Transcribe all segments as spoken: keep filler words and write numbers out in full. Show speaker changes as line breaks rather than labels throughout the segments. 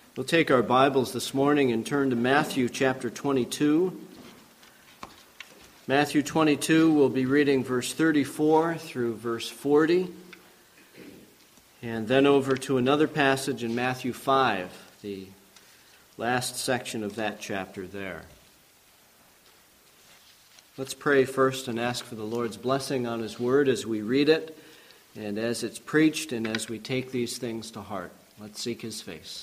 We'll take our Bibles this morning and turn to Matthew chapter twenty-two. Matthew twenty-two, we'll be reading verse thirty-four through verse forty, and then over to another passage in Matthew five, the last section of that chapter there. Let's pray first and ask for the Lord's blessing on His Word as we read it, and as it's preached, and as we take these things to heart. Let's seek His face.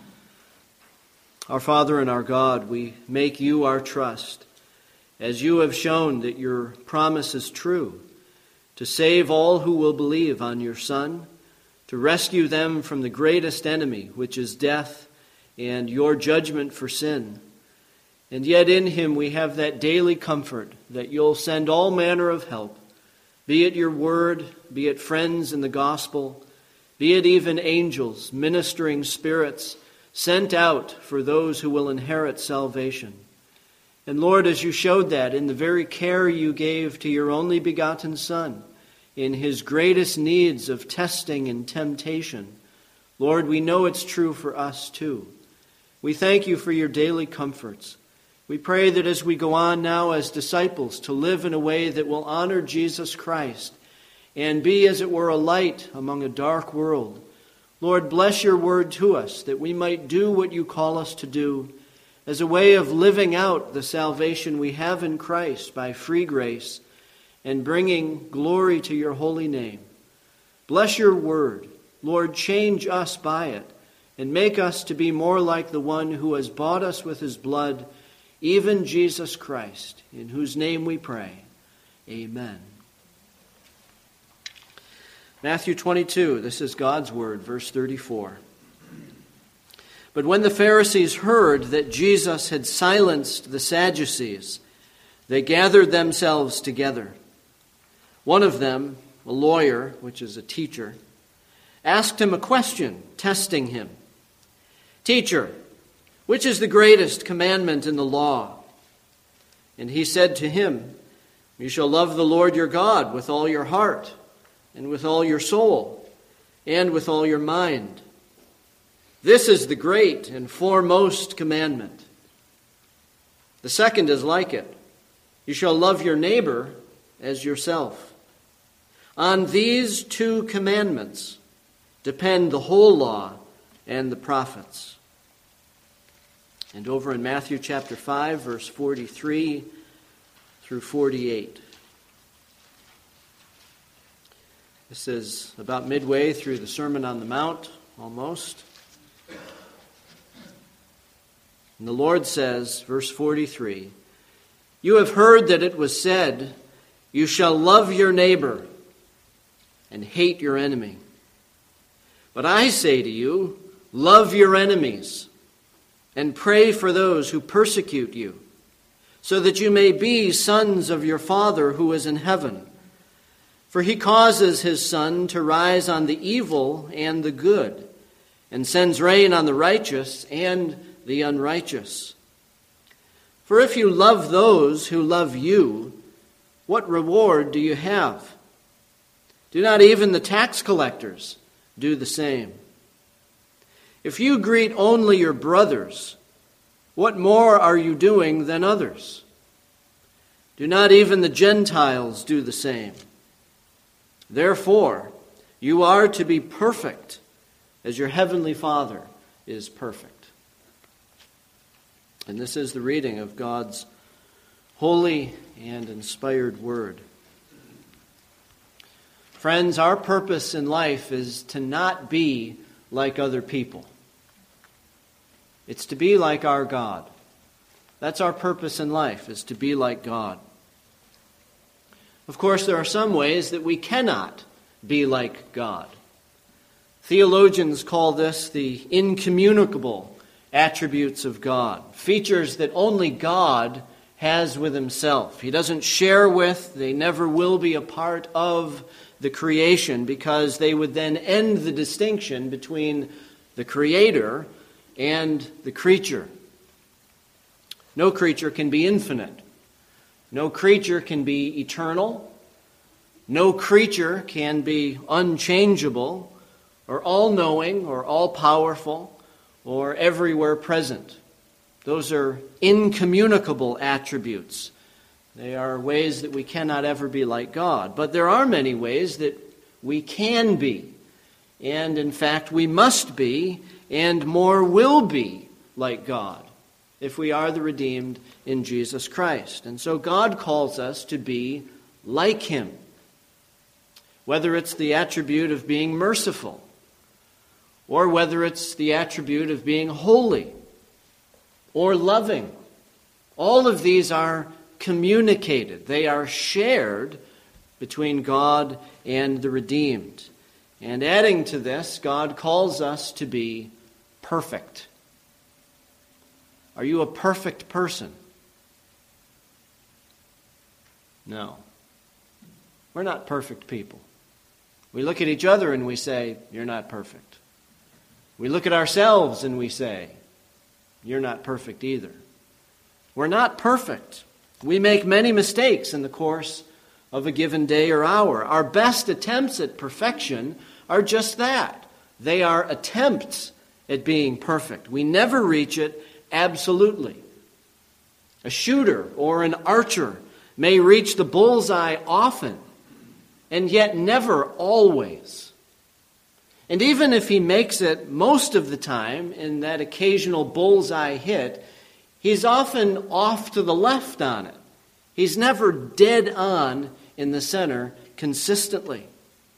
Our Father and our God, we make You our trust, as You have shown that Your promise is true, to save all who will believe on Your Son, to rescue them from the greatest enemy, which is death, and Your judgment for sin. And yet in Him we have that daily comfort that You'll send all manner of help, be it Your word, be it friends in the gospel, be it even angels, ministering spirits, sent out for those who will inherit salvation. And Lord, as You showed that in the very care You gave to Your only begotten Son, in His greatest needs of testing and temptation, Lord, we know it's true for us too. We thank You for Your daily comforts. We pray that as we go on now as disciples to live in a way that will honor Jesus Christ and be, as it were, a light among a dark world, Lord, bless Your word to us, that we might do what You call us to do as a way of living out the salvation we have in Christ by free grace and bringing glory to Your holy name. Bless Your word. Lord, change us by it and make us to be more like the one who has bought us with His blood, even Jesus Christ, in whose name we pray. Amen. Matthew twenty-two, this is God's word, verse thirty-four. But when the Pharisees heard that Jesus had silenced the Sadducees, they gathered themselves together. One of them, a lawyer, which is a teacher, asked Him a question, testing Him. "Teacher, which is the greatest commandment in the law?" And He said to him, "You shall love the Lord your God with all your heart, and with all your soul, and with all your mind. This is the great and foremost commandment. The second is like it. You shall love your neighbor as yourself. On these two commandments depend the whole law and the prophets." And over in Matthew chapter five, verse forty-three through forty-eight. This is about midway through the Sermon on the Mount, almost. And the Lord says, verse forty-three, "You have heard that it was said, 'You shall love your neighbor and hate your enemy.' But I say to you, love your enemies and pray for those who persecute you, so that you may be sons of your Father who is in heaven. For He causes His sun to rise on the evil and the good, and sends rain on the righteous and the unrighteous. For if you love those who love you, what reward do you have? Do not even the tax collectors do the same? If you greet only your brothers, what more are you doing than others? Do not even the Gentiles do the same? Therefore, you are to be perfect, as your heavenly Father is perfect." And this is the reading of God's holy and inspired word. Friends, our purpose in life is to not be like other people. It's to be like our God. That's our purpose in life, is to be like God. Of course, there are some ways that we cannot be like God. Theologians call this the incommunicable attributes of God, features that only God has with Himself. He doesn't share with, they never will be a part of the creation, because they would then end the distinction between the Creator and the creature. No creature can be infinite. No creature can be eternal. No creature can be unchangeable or all-knowing or all-powerful or everywhere present. Those are incommunicable attributes. They are ways that we cannot ever be like God. But there are many ways that we can be. And in fact, we must be, and more will be like God, if we are the redeemed in Jesus Christ. And so God calls us to be like Him. Whether it's the attribute of being merciful, or whether it's the attribute of being holy, or loving. All of these are communicated. They are shared between God and the redeemed. And adding to this, God calls us to be perfect. Are you a perfect person? No. We're not perfect people. We look at each other and we say, "You're not perfect." We look at ourselves and we say, "You're not perfect either." We're not perfect. We make many mistakes in the course of a given day or hour. Our best attempts at perfection are just that. They are attempts at being perfect. We never reach it absolutely. A shooter or an archer may reach the bullseye often, and yet never always. And even if he makes it most of the time in that occasional bullseye hit, he's often off to the left on it. He's never dead on in the center consistently.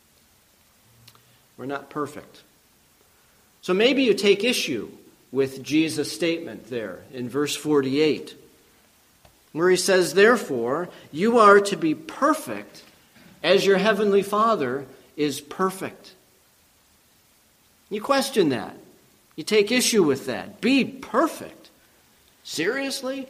We're not perfect. So maybe you take issue with Jesus' statement there in verse forty-eight, where he says, "Therefore, you are to be perfect as your heavenly Father is perfect." You question that. You take issue with that. Be perfect. Seriously?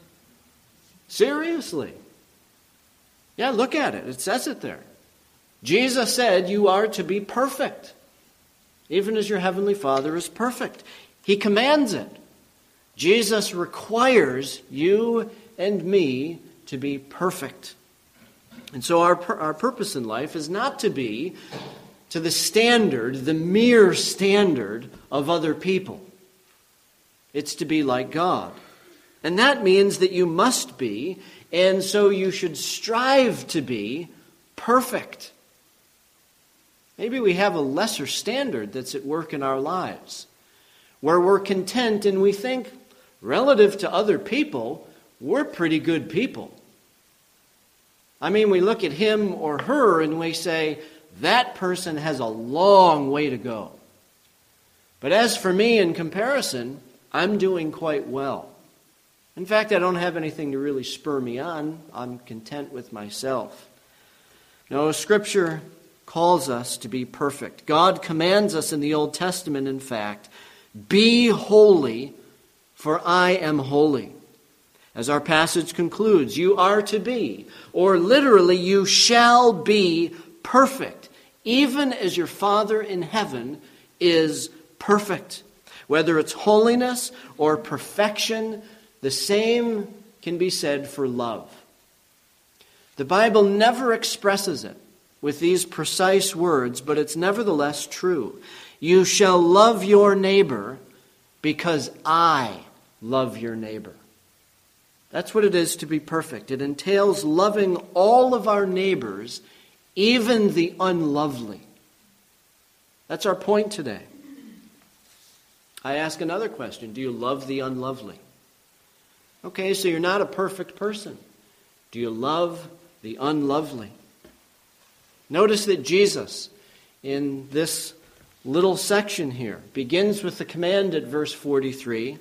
Seriously? Yeah, look at it. It says it there. Jesus said you are to be perfect, even as your heavenly Father is perfect. He commands it. Jesus requires you and me to be perfect. And so our, our purpose in life is not to be to the standard, the mere standard of other people. It's to be like God. And that means that you must be, and so you should strive to be, perfect. Maybe we have a lesser standard that's at work in our lives, where we're content and we think, relative to other people, we're pretty good people. I mean, we look at him or her and we say, that person has a long way to go. But as for me, in comparison, I'm doing quite well. In fact, I don't have anything to really spur me on. I'm content with myself. No, Scripture calls us to be perfect. God commands us in the Old Testament, in fact, be holy, for I am holy. As our passage concludes, you are to be, or literally, you shall be perfect, even as your Father in heaven is perfect. Whether it's holiness or perfection, the same can be said for love. The Bible never expresses it with these precise words, but it's nevertheless true. You shall love your neighbor because I love your neighbor. That's what it is to be perfect. It entails loving all of our neighbors, even the unlovely. That's our point today. I ask another question. Do you love the unlovely? Okay, so you're not a perfect person. Do you love the unlovely? Notice that Jesus, in this little section here, begins with the command at verse forty-three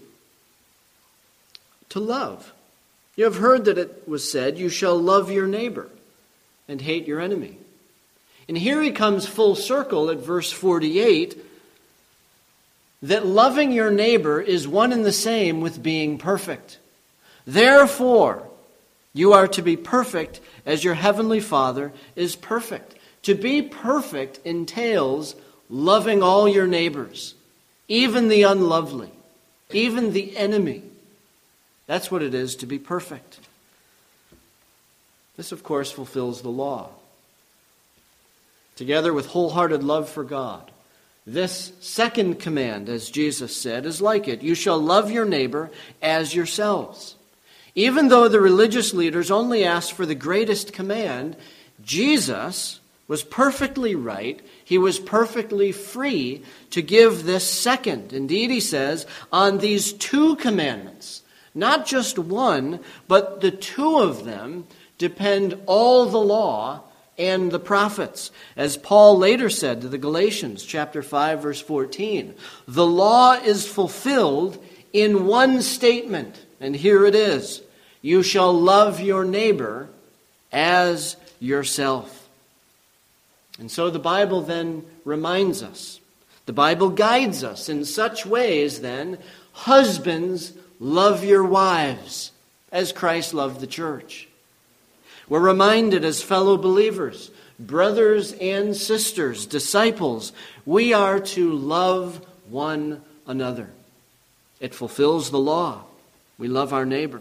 to love. You have heard that it was said, you shall love your neighbor and hate your enemy. And here he comes full circle at verse forty-eight, that loving your neighbor is one and the same with being perfect. Therefore, you are to be perfect as your heavenly Father is perfect. To be perfect entails loving all your neighbors, even the unlovely, even the enemy. That's what it is to be perfect. This, of course, fulfills the law. Together with wholehearted love for God, This second command, as Jesus said, is like it. You shall love your neighbor as yourselves. Even though the religious leaders only asked for the greatest command, Jesus was perfectly right. He was perfectly free to give this second. Indeed, he says, on these two commandments, not just one, but the two of them depend all the law and the prophets. As Paul later said to the Galatians, chapter five, verse fourteen, the law is fulfilled in one statement, and here it is, you shall love your neighbor as yourself. And so the Bible then reminds us, the Bible guides us in such ways then, husbands, love your wives as Christ loved the church. We're reminded as fellow believers, brothers and sisters, disciples, we are to love one another. It fulfills the law. We love our neighbor.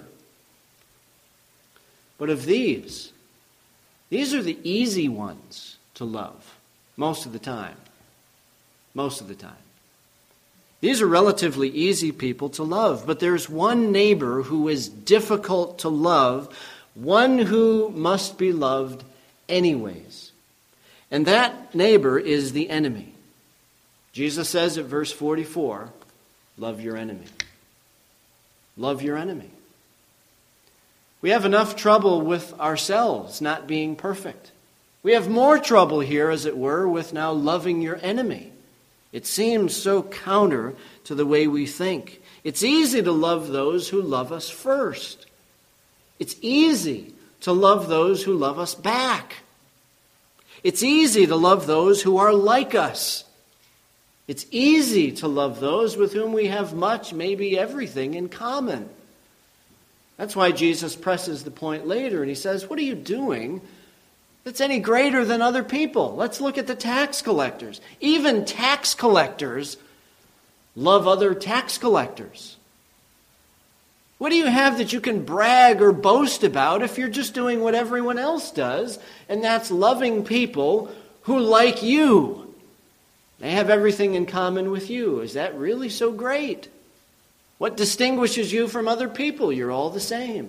But of these, these are the easy ones to love most of the time. Most of the time. These are relatively easy people to love, but there's one neighbor who is difficult to love, one who must be loved anyways. And that neighbor is the enemy. Jesus says at verse forty-four, love your enemy. Love your enemy. We have enough trouble with ourselves not being perfect. We have more trouble here, as it were, with now loving your enemy. It seems so counter to the way we think. It's easy to love those who love us first. It's easy to love those who love us back. It's easy to love those who are like us. It's easy to love those with whom we have much, maybe everything in common. That's why Jesus presses the point later and he says, what are you doing that's any greater than other people? Let's look at the tax collectors. Even tax collectors love other tax collectors. What do you have that you can brag or boast about if you're just doing what everyone else does, and that's loving people who like you? They have everything in common with you. Is that really so great? What distinguishes you from other people? You're all the same.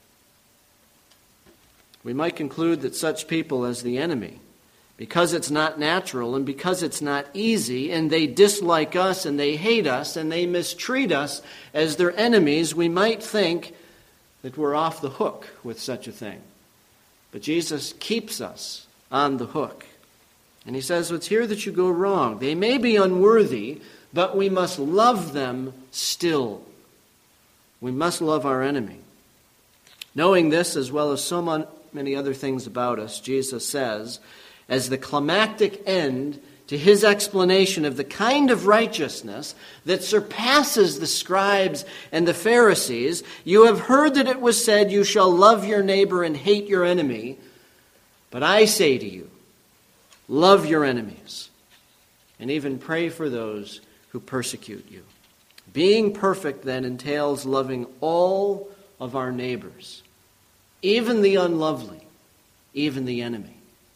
We might conclude that such people as the enemy, because it's not natural and because it's not easy, and they dislike us and they hate us and they mistreat us as their enemies, we might think that we're off the hook with such a thing. But Jesus keeps us on the hook. And he says, it's here that you go wrong. They may be unworthy, but we must love them still. We must love our enemy. Knowing this, as well as so many other things about us, Jesus says, as the climactic end to his explanation of the kind of righteousness that surpasses the scribes and the Pharisees, you have heard that it was said, you shall love your neighbor and hate your enemy. But I say to you, love your enemies, and even pray for those who persecute you. Being perfect, then, entails loving all of our neighbors, even the unlovely, even the enemy.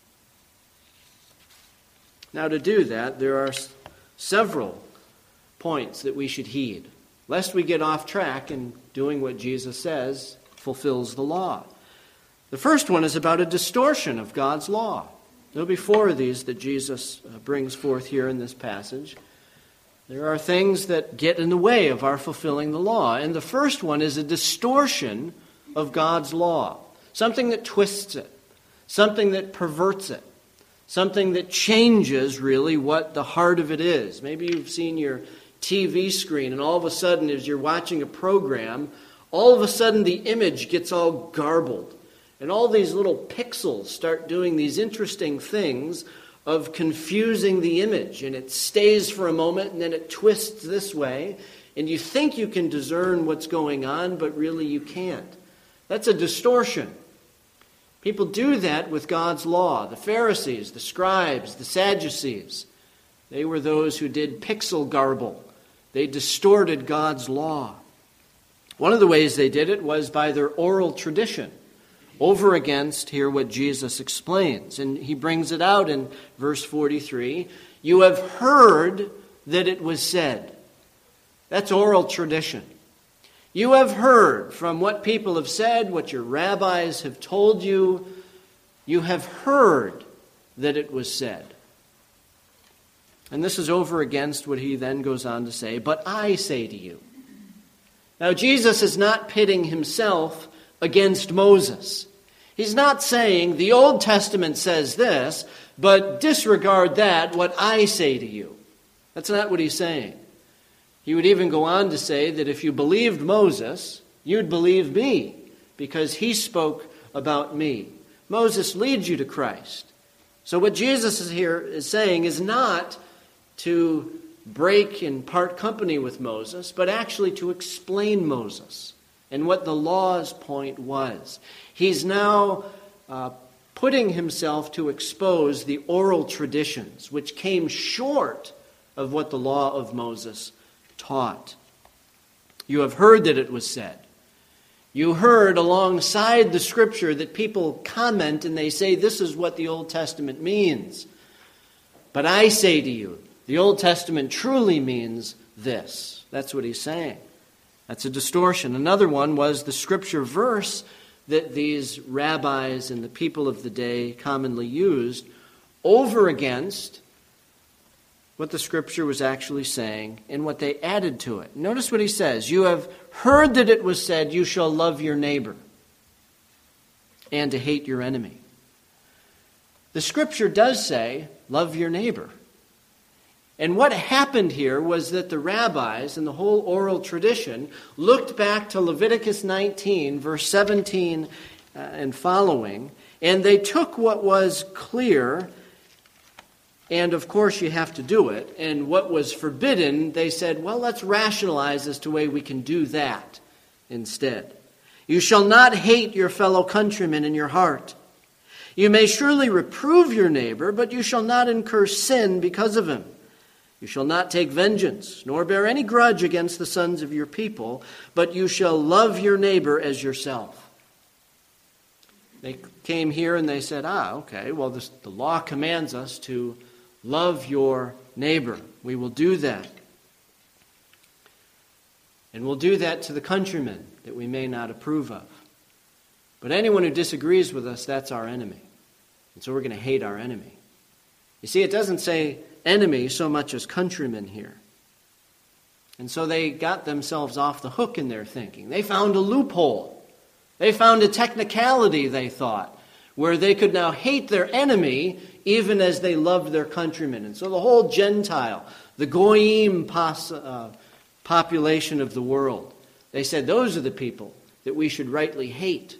Now, to do that, there are several points that we should heed, lest we get off track in doing what Jesus says fulfills the law. The first one is about a distortion of God's law. There'll be four of these that Jesus brings forth here in this passage. There are things that get in the way of our fulfilling the law. And the first one is a distortion of God's law. Something that twists it. Something that perverts it. Something that changes, really, what the heart of it is. Maybe you've seen your T V screen, and all of a sudden, as you're watching a program, all of a sudden the image gets all garbled. And all these little pixels start doing these interesting things of confusing the image. And it stays for a moment, and then it twists this way. And you think you can discern what's going on, but really you can't. That's a distortion. People do that with God's law. The Pharisees, the scribes, the Sadducees, they were those who did pixel garble. They distorted God's law. One of the ways they did it was by their oral tradition, over against here what Jesus explains. And he brings it out in verse forty-three. You have heard that it was said. That's oral tradition. You have heard from what people have said, what your rabbis have told you. You have heard that it was said. And this is over against what he then goes on to say, but I say to you. Now, Jesus is not pitting himself against Moses. He's not saying the Old Testament says this, but disregard that, what I say to you. That's not what he's saying. He would even go on to say that if you believed Moses, you'd believe me, because he spoke about me. Moses leads you to Christ. So what Jesus is here is saying is not to break and part company with Moses, but actually to explain Moses and what the law's point was. He's now uh, putting himself to expose the oral traditions, which came short of what the law of Moses taught. You have heard that it was said. You heard alongside the Scripture that people comment and they say, this is what the Old Testament means. But I say to you, the Old Testament truly means this. That's what he's saying. That's a distortion. Another one was the Scripture verse that these rabbis and the people of the day commonly used over against what the Scripture was actually saying and what they added to it. Notice what he says. You have heard that it was said, you shall love your neighbor and to hate your enemy. The Scripture does say, love your neighbor. And what happened here was that the rabbis and the whole oral tradition looked back to Leviticus nineteen, verse seventeen uh, and following, and they took what was clear, and of course you have to do it, and what was forbidden, they said, well, let's rationalize as to a way we can do that instead. You shall not hate your fellow countrymen in your heart. You may surely reprove your neighbor, but you shall not incur sin because of him. You shall not take vengeance, nor bear any grudge against the sons of your people, but you shall love your neighbor as yourself. They came here and they said, ah, okay, well, this, the law commands us to love your neighbor. We will do that. And we'll do that to the countrymen that we may not approve of. But anyone who disagrees with us, that's our enemy. And so we're going to hate our enemy. You see, it doesn't say enemy so much as countrymen here. And so they got themselves off the hook in their thinking. They found a loophole. They found a technicality, they thought, where they could now hate their enemy even as they loved their countrymen. And so the whole Gentile, the Goyim pos- uh, population of the world, they said those are the people that we should rightly hate.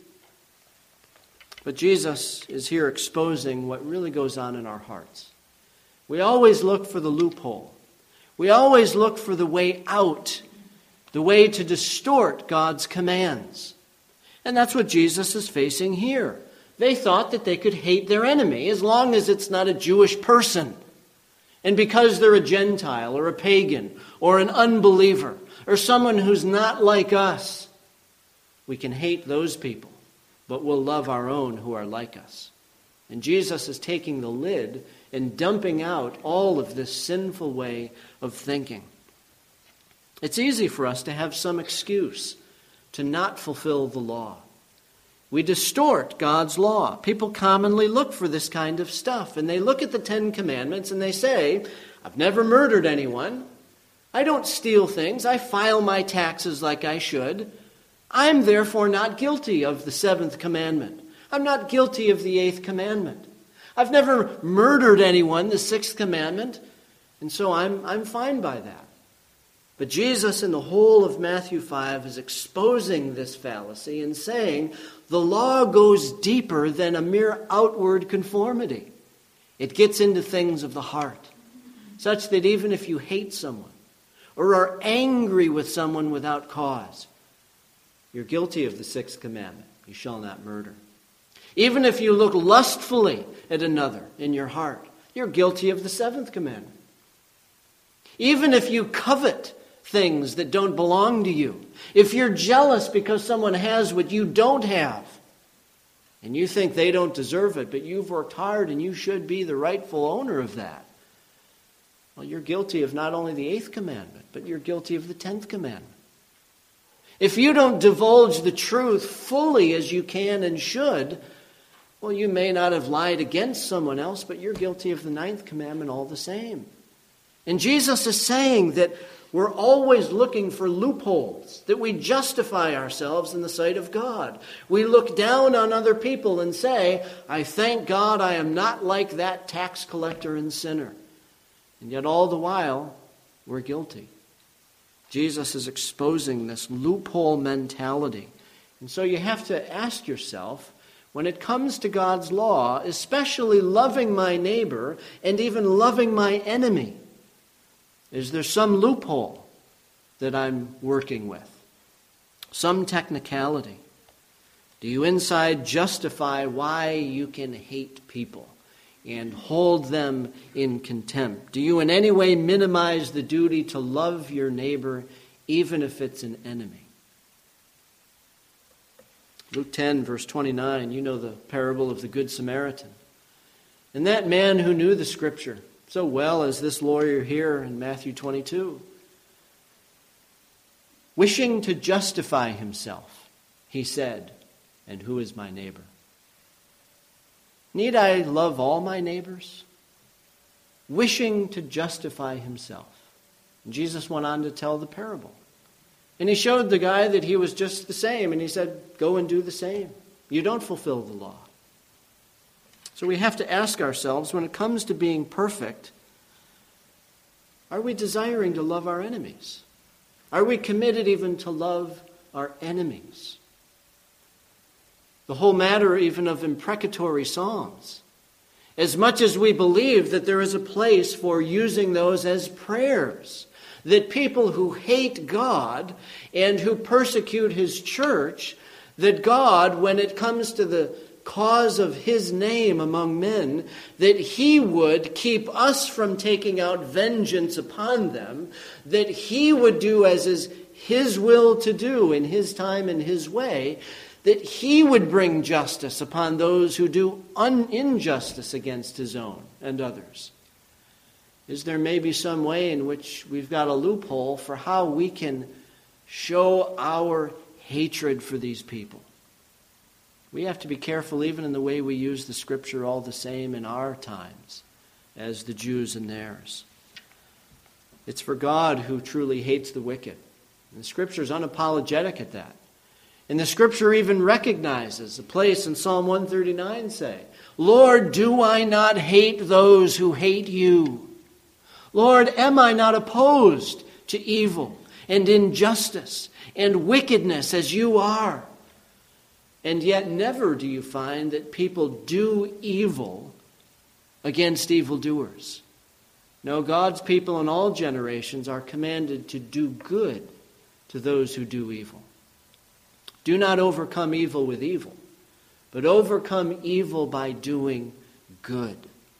But Jesus is here exposing what really goes on in our hearts. We always look for the loophole. We always look for the way out, the way to distort God's commands. And that's what Jesus is facing here. They thought that they could hate their enemy as long as it's not a Jewish person. And because they're a Gentile or a pagan or an unbeliever or someone who's not like us, we can hate those people, but we'll love our own who are like us. And Jesus is taking the lid and dumping out all of this sinful way of thinking. It's easy for us to have some excuse to not fulfill the law. We distort God's law. People commonly look for this kind of stuff, and they look at the Ten Commandments and they say, I've never murdered anyone. I don't steal things. I file my taxes like I should. I'm therefore not guilty of the seventh commandment. I'm not guilty of the eighth commandment. I've never murdered anyone, the sixth commandment, and so I'm, I'm fine by that. But Jesus in the whole of Matthew five is exposing this fallacy and saying the law goes deeper than a mere outward conformity. It gets into things of the heart, such that even if you hate someone or are angry with someone without cause, you're guilty of the sixth commandment. You shall not murder. Even if you look lustfully at another in your heart, you're guilty of the seventh commandment. Even if you covet things that don't belong to you, if you're jealous because someone has what you don't have, and you think they don't deserve it, but you've worked hard and you should be the rightful owner of that, Well, you're guilty of not only the eighth commandment, but you're guilty of the tenth commandment. If you don't divulge the truth fully as you can and should, well, you may not have lied against someone else, but you're guilty of the ninth commandment all the same. And Jesus is saying that we're always looking for loopholes, that we justify ourselves in the sight of God. We look down on other people and say, I thank God I am not like that tax collector and sinner. And yet all the while, we're guilty. Jesus is exposing this loophole mentality. And so you have to ask yourself, when it comes to God's law, especially loving my neighbor and even loving my enemy, is there some loophole that I'm working with? Some technicality? Do you inside justify why you can hate people and hold them in contempt? Do you in any way minimize the duty to love your neighbor even if it's an enemy? Luke ten, verse twenty-nine, you know the parable of the Good Samaritan. And that man who knew the Scripture so well as this lawyer here in Matthew twenty-two, wishing to justify himself, he said, and who is my neighbor? Need I love all my neighbors? Wishing to justify himself. And Jesus went on to tell the parable. And he showed the guy that he was just the same. And he said, go and do the same. You don't fulfill the law. So we have to ask ourselves, when it comes to being perfect, are we desiring to love our enemies? Are we committed even to love our enemies? The whole matter even of imprecatory psalms. As much as we believe that there is a place for using those as prayers, that people who hate God and who persecute His church, that God, when it comes to the cause of His name among men, that He would keep us from taking out vengeance upon them, that He would do as is His will to do in His time and His way, that He would bring justice upon those who do un- injustice against His own and others. Is there maybe some way in which we've got a loophole for how we can show our hatred for these people? We have to be careful even in the way we use the Scripture all the same in our times as the Jews in theirs. It's for God who truly hates the wicked. And the Scripture is unapologetic at that. And the Scripture even recognizes a place in Psalm one thirty-nine say, Lord, do I not hate those who hate you? Lord, am I not opposed to evil and injustice and wickedness as you are? And yet never do you find that people do evil against evildoers. No, God's people in all generations are commanded to do good to those who do evil. Do not overcome evil with evil, but overcome evil by doing good.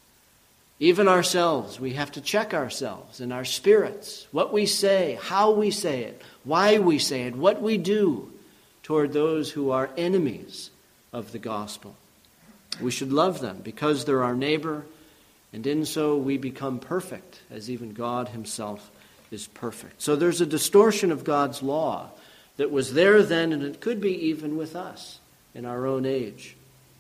Even ourselves, we have to check ourselves in our spirits, what we say, how we say it, why we say it, what we do toward those who are enemies of the gospel. We should love them because they're our neighbor, and in so we become perfect, as even God Himself is perfect. So there's a distortion of God's law that was there then, and it could be even with us in our own age.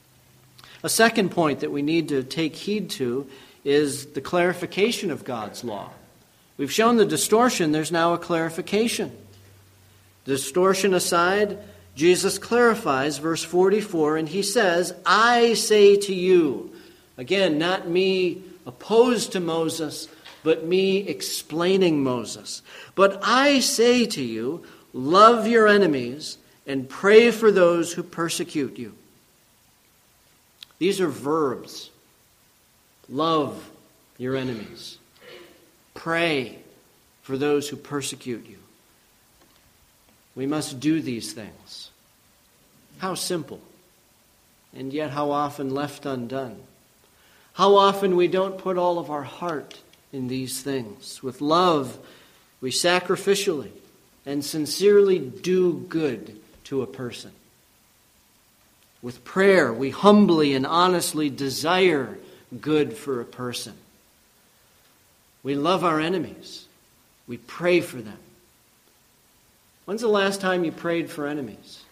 A second point that we need to take heed to is the clarification of God's law. We've shown the distortion, there's now a clarification. Distortion aside, Jesus clarifies verse forty-four, and He says, I say to you, again, not me opposed to Moses, but me explaining Moses. But I say to you, love your enemies and pray for those who persecute you. These are verbs. Love your enemies. Pray for those who persecute you. We must do these things. How simple, and yet how often left undone. How often we don't put all of our heart in these things. With love, we sacrificially and sincerely do good to a person. With prayer, we humbly and honestly desire good for a person. We love our enemies. We pray for them. When's the last time you prayed for enemies?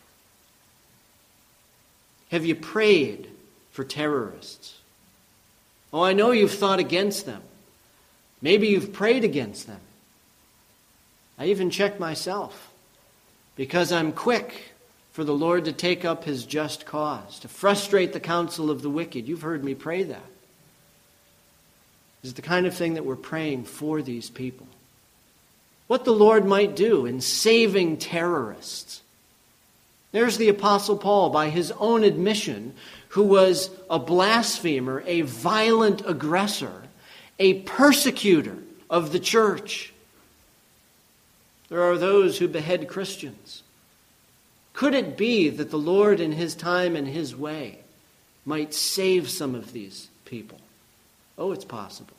Have you prayed for terrorists? Oh, I know you've thought against them. Maybe you've prayed against them. I even check myself because I'm quick for the Lord to take up his just cause, to frustrate the counsel of the wicked. You've heard me pray that. This is the kind of thing that we're praying for these people. What the Lord might do in saving terrorists. There's the Apostle Paul, by his own admission, who was a blasphemer, a violent aggressor, a persecutor of the church. There are those who behead Christians. Could it be that the Lord in his time and his way might save some of these people? Oh, it's possible.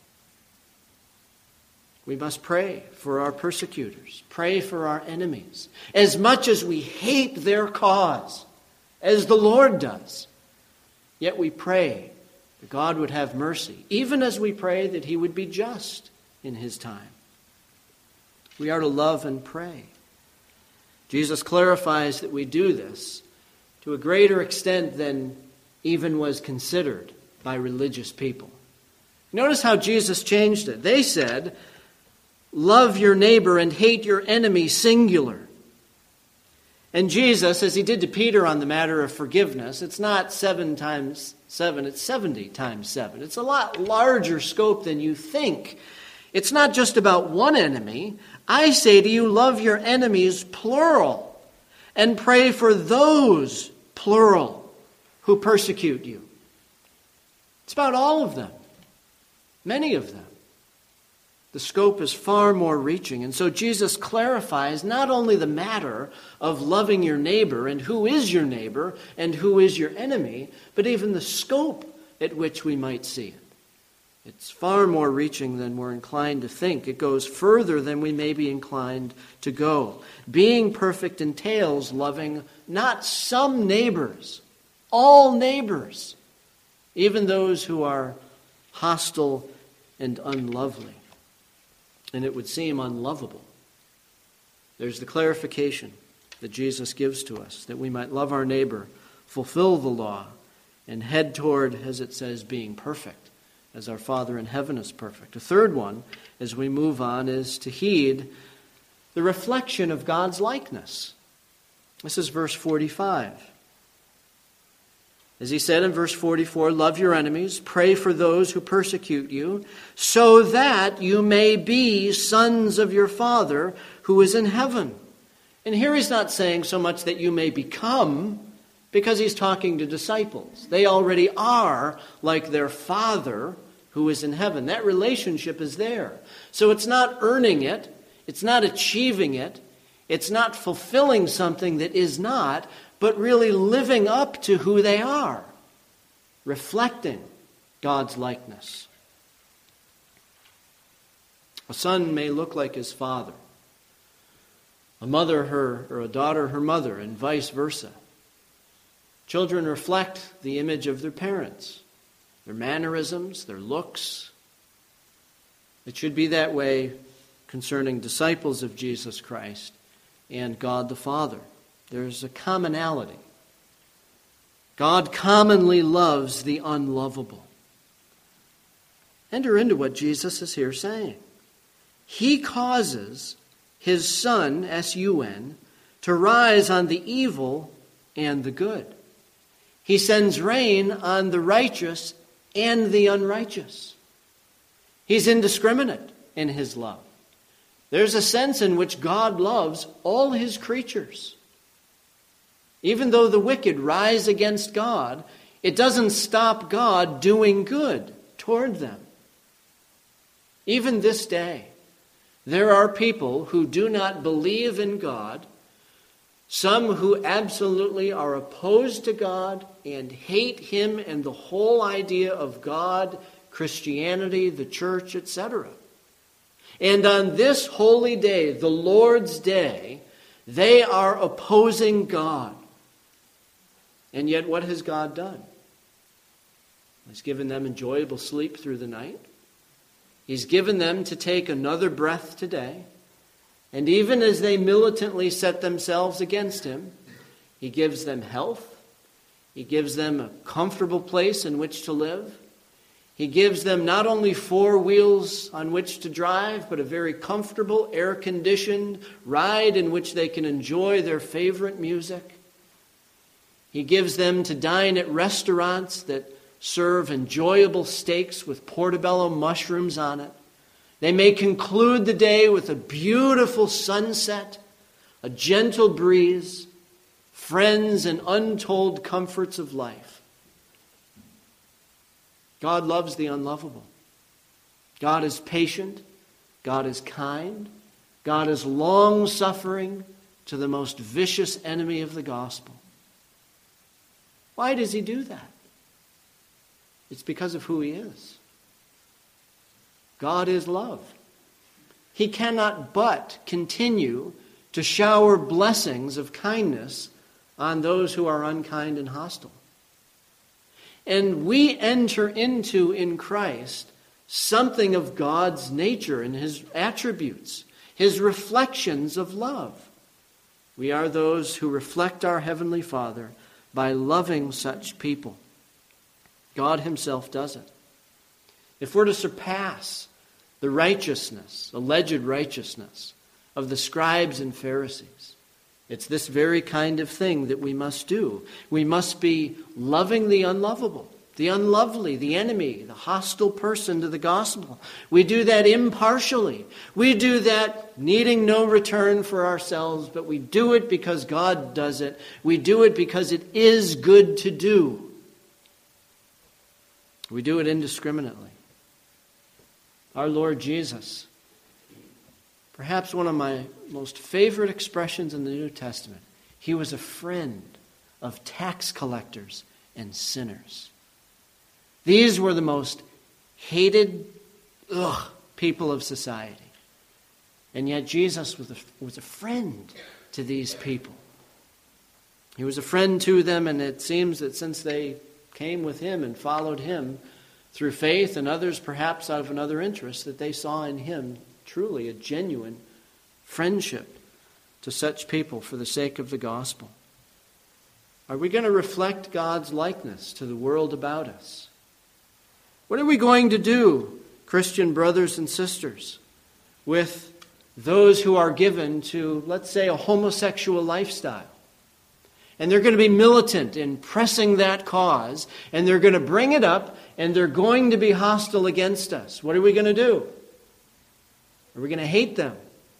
We must pray for our persecutors, pray for our enemies, as much as we hate their cause, as the Lord does. Yet we pray that God would have mercy, even as we pray that he would be just in his time. We are to love and pray. Jesus clarifies that we do this to a greater extent than even was considered by religious people. Notice how Jesus changed it. They said, love your neighbor and hate your enemy, singular. And Jesus, as he did to Peter on the matter of forgiveness, it's not seven times seven, it's seventy times seven. It's a lot larger scope than you think. It's not just about one enemy. I say to you, love your enemies, plural, and pray for those, plural, who persecute you. It's about all of them, many of them. The scope is far more reaching. And so Jesus clarifies not only the matter of loving your neighbor and who is your neighbor and who is your enemy, but even the scope at which we might see it. It's far more reaching than we're inclined to think. It goes further than we may be inclined to go. Being perfect entails loving not some neighbors, all neighbors, even those who are hostile and unlovely. And it would seem unlovable. There's the clarification that Jesus gives to us, that we might love our neighbor, fulfill the law, and head toward, as it says, being perfect, as our Father in heaven is perfect. A third one, as we move on, is to heed the reflection of God's likeness. This is verse forty-five. As he said in verse forty-four, love your enemies, pray for those who persecute you, so that you may be sons of your Father who is in heaven. And here he's not saying so much that you may become, because he's talking to disciples. They already are like their Father who is in heaven. That relationship is there. So it's not earning it. It's not achieving it. It's not fulfilling something that is not, but really living up to who they are, reflecting God's likeness. A son may look like his father, a mother her or a daughter her mother, and vice versa. Children reflect the image of their parents, their mannerisms, their looks. It should be that way concerning disciples of Jesus Christ and God the Father. There's a commonality. God commonly loves the unlovable. Enter into what Jesus is here saying. He causes his sun, S U N, to rise on the evil and the good. He sends rain on the righteous and the unrighteous. He's indiscriminate in his love. There's a sense in which God loves all his creatures. Even though the wicked rise against God, it doesn't stop God doing good toward them. Even this day, there are people who do not believe in God, some who absolutely are opposed to God and hate him and the whole idea of God, Christianity, the church, et cetera. And on this holy day, the Lord's day, they are opposing God. And yet what has God done? He's given them enjoyable sleep through the night. He's given them to take another breath today. And even as they militantly set themselves against him, he gives them health. He gives them a comfortable place in which to live. He gives them not only four wheels on which to drive, but a very comfortable, air-conditioned ride in which they can enjoy their favorite music. He gives them to dine at restaurants that serve enjoyable steaks with portobello mushrooms on it. They may conclude the day with a beautiful sunset, a gentle breeze, friends, and untold comforts of life. God loves the unlovable. God is patient. God is kind. God is long-suffering to the most vicious enemy of the gospel. Why does he do that? It's because of who he is. God is love. He cannot but continue to shower blessings of kindness on those who are unkind and hostile. And we enter into, in Christ, something of God's nature and his attributes, his reflections of love. We are those who reflect our Heavenly Father by loving such people. God himself does it. If we're to surpass the righteousness, alleged righteousness, of the scribes and Pharisees, it's this very kind of thing that we must do. We must be loving the unlovable, the unlovely, the enemy, the hostile person to the gospel. We do that impartially. We do that needing no return for ourselves, but we do it because God does it. We do it because it is good to do. We do it indiscriminately. Our Lord Jesus, perhaps one of my most favorite expressions in the New Testament, he was a friend of tax collectors and sinners. These were the most hated ugh, people of society. And yet Jesus was a, was a friend to these people. He was a friend to them, and it seems that since they came with him and followed him through faith, and others perhaps out of another interest, that they saw in him truly a genuine friendship to such people for the sake of the gospel. Are we going to reflect God's likeness to the world about us? What are we going to do, Christian brothers and sisters, with those who are given to, let's say, a homosexual lifestyle? And they're going to be militant in pressing that cause, and they're going to bring it up, and they're going to be hostile against us. What are we going to do? Are we going to hate them?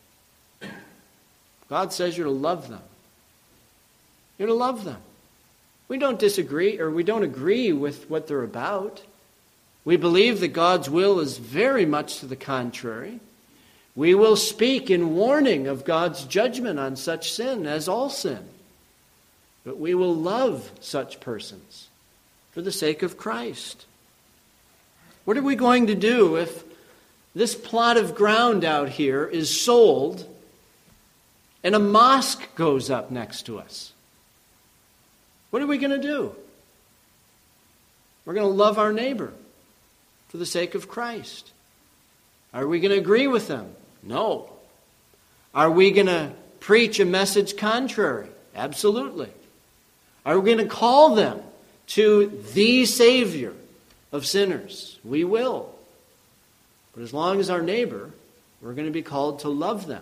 God says you're to love them. You're to love them. We don't disagree, or we don't agree with what they're about. We believe that God's will is very much to the contrary. We will speak in warning of God's judgment on such sin as all sin. But we will love such persons for the sake of Christ. What are we going to do if this plot of ground out here is sold and a mosque goes up next to us? What are we going to do? We're going to love our neighbor for the sake of Christ. Are we going to agree with them? No. Are we going to preach a message contrary? Absolutely. Are we going to call them to the Savior of sinners? We will. But as long as our neighbor, we're going to be called to love them.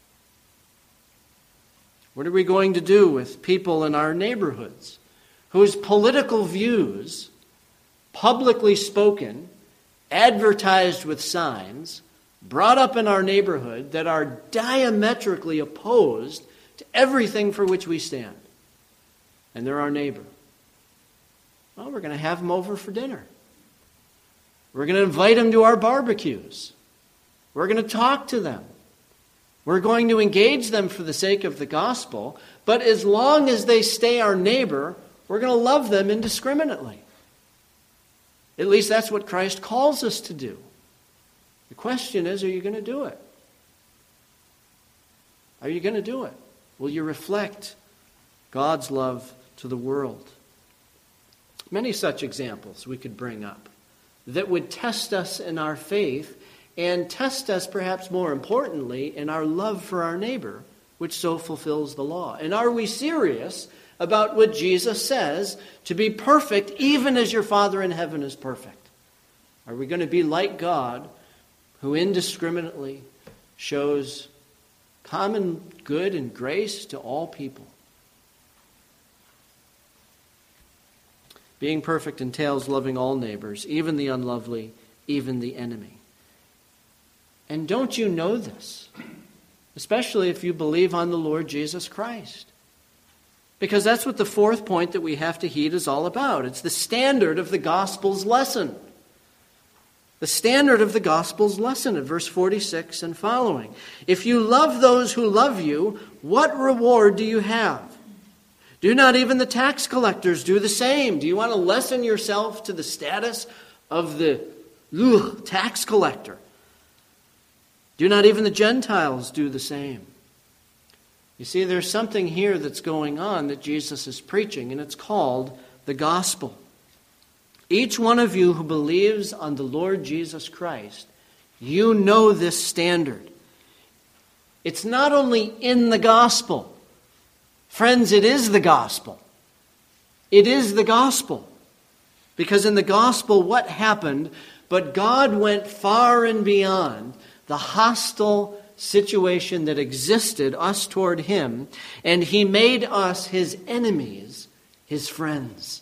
What are we going to do with people in our neighborhoods whose political views, publicly spoken, advertised with signs, brought up in our neighborhood, that are diametrically opposed to everything for which we stand? And they're our neighbor. Well, we're going to have them over for dinner. We're going to invite them to our barbecues. We're going to talk to them. We're going to engage them for the sake of the gospel, but as long as they stay our neighbor, we're going to love them indiscriminately. At least that's what Christ calls us to do. The question is, are you going to do it? Are you going to do it? Will you reflect God's love to the world? Many such examples we could bring up that would test us in our faith and test us, perhaps more importantly, in our love for our neighbor, which so fulfills the law. And are we serious about what Jesus says, to be perfect even as your Father in heaven is perfect? Are we going to be like God, who indiscriminately shows common good and grace to all people? Being perfect entails loving all neighbors, even the unlovely, even the enemy. And don't you know this? Especially if you believe on the Lord Jesus Christ. Because that's what the fourth point that we have to heed is all about. It's the standard of the gospel's lesson. The standard of the gospel's lesson in verse forty-six and following. If you love those who love you, what reward do you have? Do not even the tax collectors do the same? Do you want to lessen yourself to the status of the ugh, tax collector? Do not even the Gentiles do the same? You see, there's something here that's going on that Jesus is preaching, and it's called the gospel. Each one of you who believes on the Lord Jesus Christ, you know this standard. It's not only in the gospel. Friends, it is the gospel. It is the gospel. Because in the gospel, what happened? But God went far and beyond the hostile situation that existed, us toward Him, and He made us His enemies, His friends.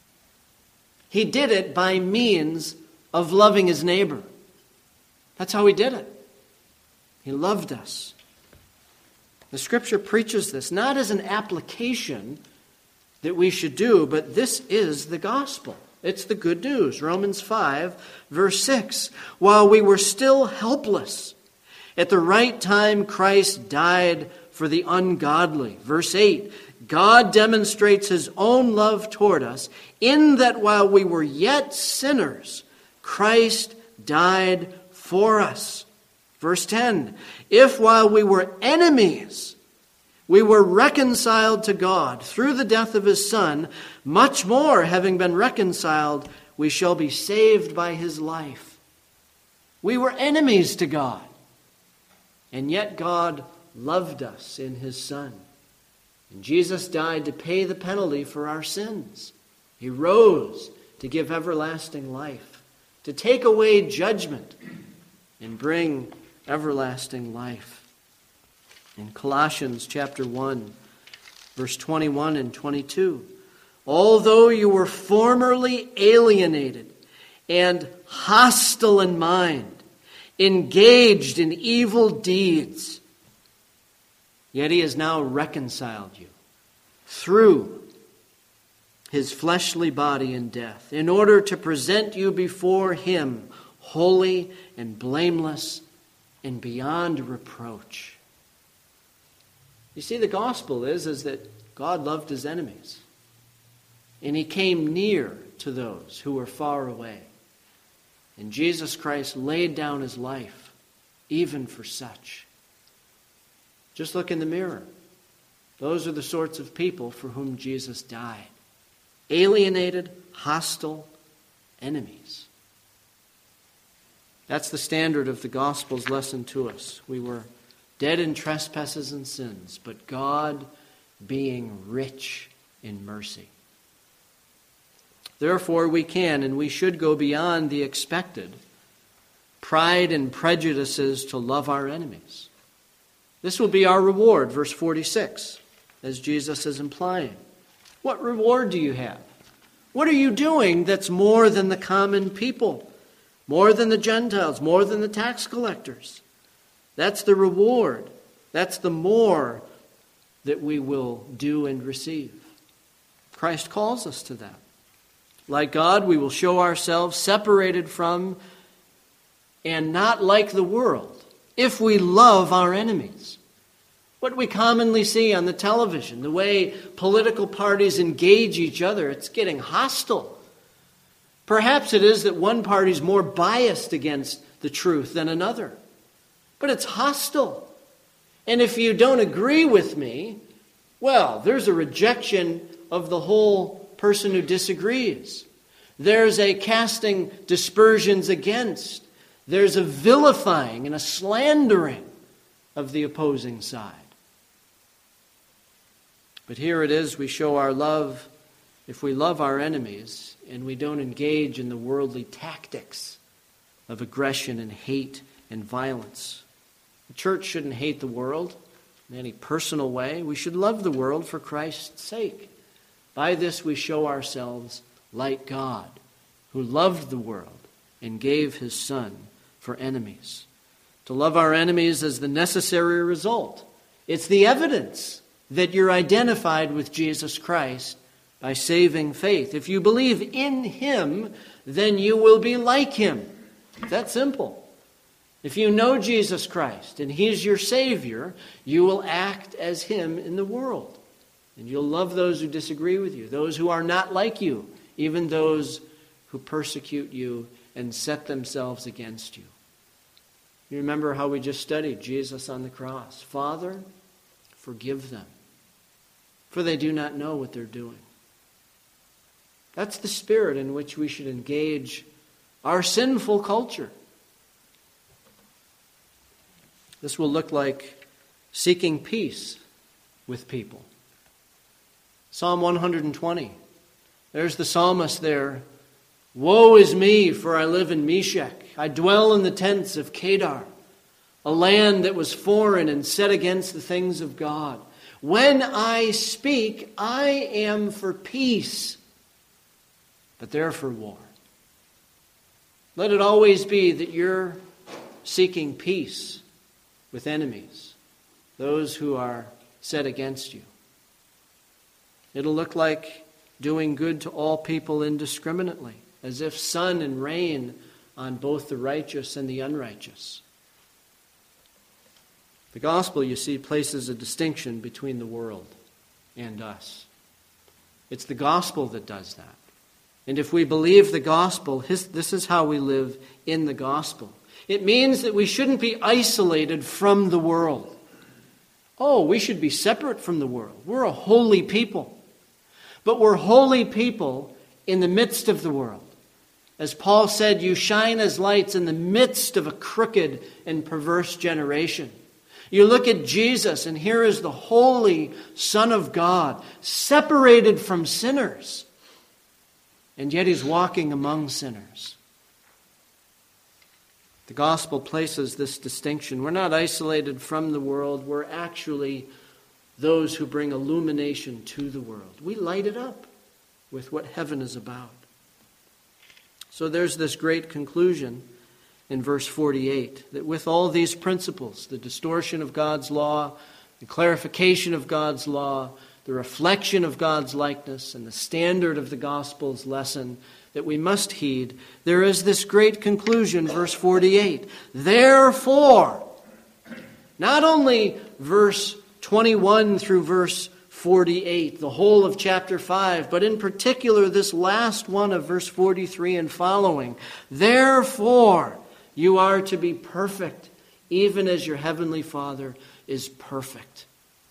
He did it by means of loving His neighbor. That's how He did it. He loved us. The Scripture preaches this, not as an application that we should do, but this is the gospel. It's the good news. Romans five, verse six. While we were still helpless, at the right time Christ died for the ungodly. Verse eight. God demonstrates His own love toward us in that while we were yet sinners, Christ died for us. Verse ten. If while we were enemies, we were reconciled to God through the death of His Son, much more, having been reconciled, we shall be saved by His life. We were enemies to God, and yet God loved us in His Son. And Jesus died to pay the penalty for our sins. He rose to give everlasting life, to take away judgment and bring everlasting life. In Colossians chapter one, verse twenty-one and twenty-two, although you were formerly alienated and hostile in mind, engaged in evil deeds, yet He has now reconciled you through His fleshly body in death, in order to present you before Him holy and blameless and beyond reproach. You see, the gospel is, is that God loved His enemies. And He came near to those who were far away. And Jesus Christ laid down His life, even for such. Just look in the mirror. Those are the sorts of people for whom Jesus died. Alienated, hostile enemies. That's the standard of the gospel's lesson to us. We were dead in trespasses and sins, but God being rich in mercy. Therefore, we can and we should go beyond the expected pride and prejudices to love our enemies. This will be our reward, verse forty-six, as Jesus is implying. What reward do you have? What are you doing that's more than the common people, more than the Gentiles, more than the tax collectors? That's the reward. That's the more that we will do and receive. Christ calls us to that. Like God, we will show ourselves separated from and not like the world if we love our enemies. What we commonly see on the television, the way political parties engage each other, it's getting hostile. Perhaps it is that one party is more biased against the truth than another. But it's hostile. And if you don't agree with me, well, there's a rejection of the whole person who disagrees. There's a casting dispersions against. There's a vilifying and a slandering of the opposing side. But here it is, we show our love if we love our enemies and we don't engage in the worldly tactics of aggression and hate and violence. The church shouldn't hate the world in any personal way. We should love the world for Christ's sake. By this we show ourselves like God, who loved the world and gave his Son for enemies. To love our enemies is the necessary result. It's the evidence that you're identified with Jesus Christ by saving faith. If you believe in him, then you will be like him. That's simple. If you know Jesus Christ and he's your Savior, you will act as him in the world. And you'll love those who disagree with you, those who are not like you, even those who persecute you and set themselves against you. You remember how we just studied Jesus on the cross. Father, forgive them, for they do not know what they're doing. That's the spirit in which we should engage our sinful culture. This will look like seeking peace with people. Psalm one hundred twenty. There's the psalmist there. Woe is me, for I live in Meshech. I dwell in the tents of Kedar, a land that was foreign and set against the things of God. When I speak, I am for peace, but they're for war. Let it always be that you're seeking peace with enemies, those who are set against you. It'll look like doing good to all people indiscriminately, as if sun and rain on both the righteous and the unrighteous. The gospel, you see, places a distinction between the world and us. It's the gospel that does that. And if we believe the gospel, his, this is how we live in the gospel. It means that we shouldn't be isolated from the world. Oh, we should be separate from the world. We're a holy people. But we're holy people in the midst of the world. As Paul said, you shine as lights in the midst of a crooked and perverse generation. You look at Jesus, and here is the holy Son of God, separated from sinners. And yet he's walking among sinners. The gospel places this distinction. We're not isolated from the world. We're actually those who bring illumination to the world. We light it up with what heaven is about. So there's this great conclusion in verse forty-eight, that with all these principles, the distortion of God's law, the clarification of God's law, the reflection of God's likeness, and the standard of the gospel's lesson that we must heed, there is this great conclusion, verse forty-eight. Therefore, not only verse twenty-one through verse forty-eight, the whole of chapter five, but in particular this last one of verse forty-three and following. Therefore, you are to be perfect, even as your heavenly Father is perfect.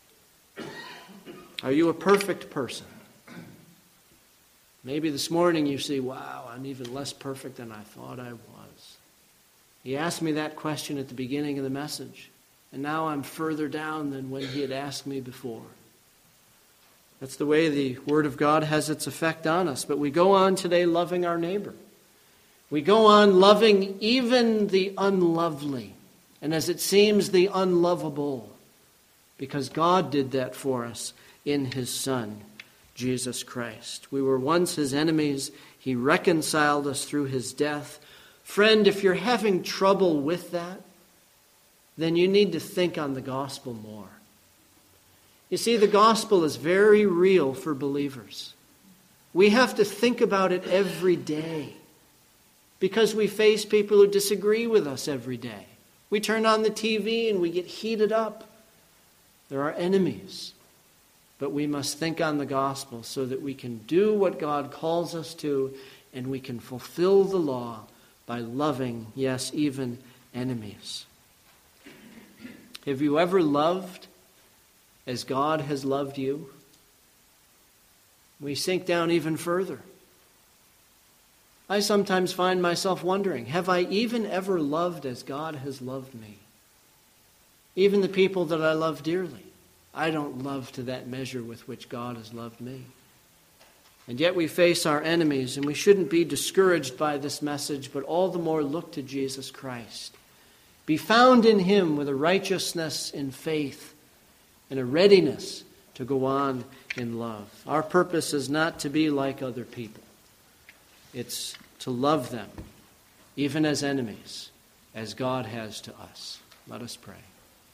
Are you a perfect person? Maybe this morning you see, wow, I'm even less perfect than I thought I was. He asked me that question at the beginning of the message, and now I'm further down than when he had asked me before. That's the way the Word of God has its effect on us. But we go on today loving our neighbor. We go on loving even the unlovely, and as it seems, the unlovable, because God did that for us in his Son, Jesus Christ. We were once his enemies. He reconciled us through his death. Friend, if you're having trouble with that, then you need to think on the gospel more. You see, the gospel is very real for believers. We have to think about it every day because we face people who disagree with us every day. We turn on the T V and we get heated up. There are enemies. But we must think on the gospel so that we can do what God calls us to, and we can fulfill the law by loving, yes, even enemies. Have you ever loved as God has loved you? We sink down even further. I sometimes find myself wondering, have I even ever loved as God has loved me? Even the people that I love dearly, I don't love to that measure with which God has loved me. And yet we face our enemies, and we shouldn't be discouraged by this message, but all the more look to Jesus Christ. Be found in him with a righteousness in faith and a readiness to go on in love. Our purpose is not to be like other people. It's to love them, even as enemies, as God has to us. Let us pray.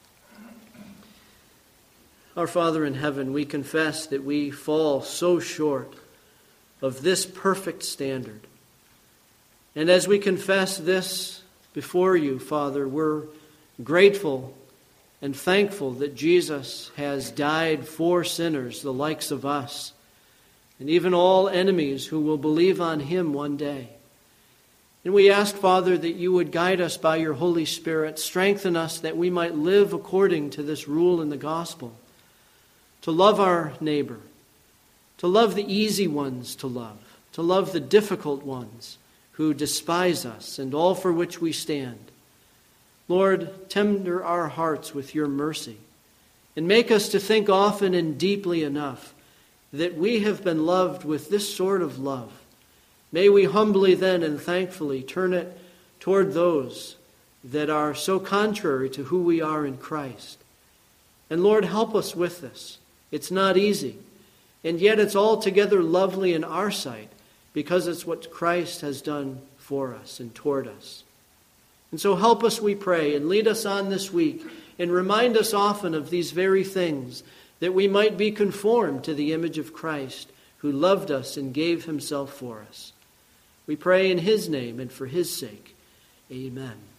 Our Father in heaven, we confess that we fall so short of this perfect standard. And as we confess this before you, Father, we're grateful and thankful that Jesus has died for sinners, the likes of us, and even all enemies who will believe on him one day. And we ask, Father, that you would guide us by your Holy Spirit, strengthen us that we might live according to this rule in the gospel, to love our neighbor, to love the easy ones to love, to love the difficult ones who despise us and all for which we stand. Lord, tender our hearts with your mercy and make us to think often and deeply enough that we have been loved with this sort of love. May we humbly then and thankfully turn it toward those that are so contrary to who we are in Christ. And Lord, help us with this. It's not easy, and yet it's altogether lovely in our sight because it's what Christ has done for us and toward us. And so help us, we pray, and lead us on this week, and remind us often of these very things, that we might be conformed to the image of Christ, who loved us and gave himself for us. We pray in his name and for his sake. Amen.